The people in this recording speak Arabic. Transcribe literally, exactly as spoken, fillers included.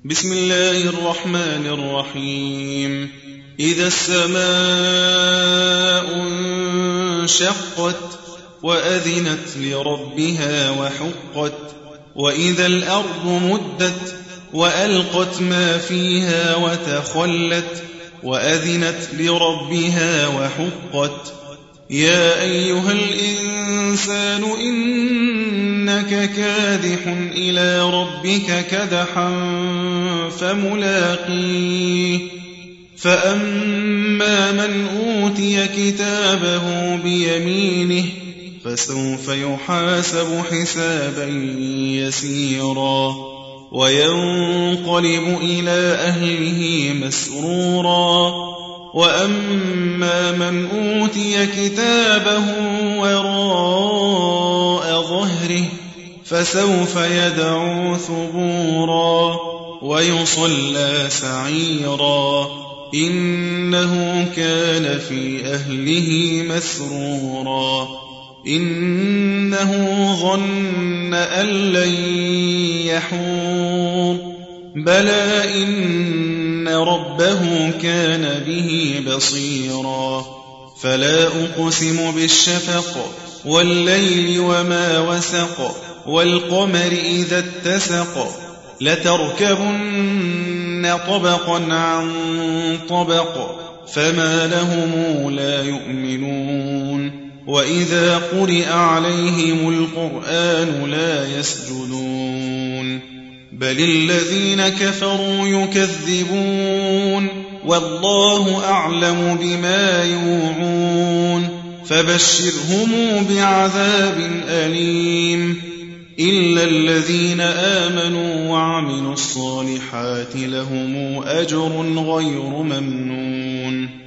بسم الله الرحمن الرحيم. إذا السماء انشقت وأذنت لربها وحقت وإذا الأرض مدت وألقت ما فيها وتخلت وأذنت لربها وحقت. يا أيها الإنسان إنك كادح إلى ربك كدحا فملاقيه فأما من أوتي كتابه بيمينه فسوف يحاسب حسابا يسيرا وينقلب إلى أهله مسرورا. وأما من أوتي كتابه وراء ظهره فسوف يدعو ثبورا ويصلى سعيرا إنه كان في أهله مسرورا. إنه ظن أن لن يحور بلى إن ربه كان به بصيرا. فلا أقسم بالشفق والليل وما وسق والقمر إذا اتسق لتركبن طبقا عن طبق فما لهم لا يؤمنون. وإذا قرئ عليهم القرآن لا يسجدون بل الذين كفروا يكذبون والله أعلم بما يوعون فبشرهم بعذاب أليم إلا الذين آمنوا وعملوا الصالحات لهم أجر غير ممنون.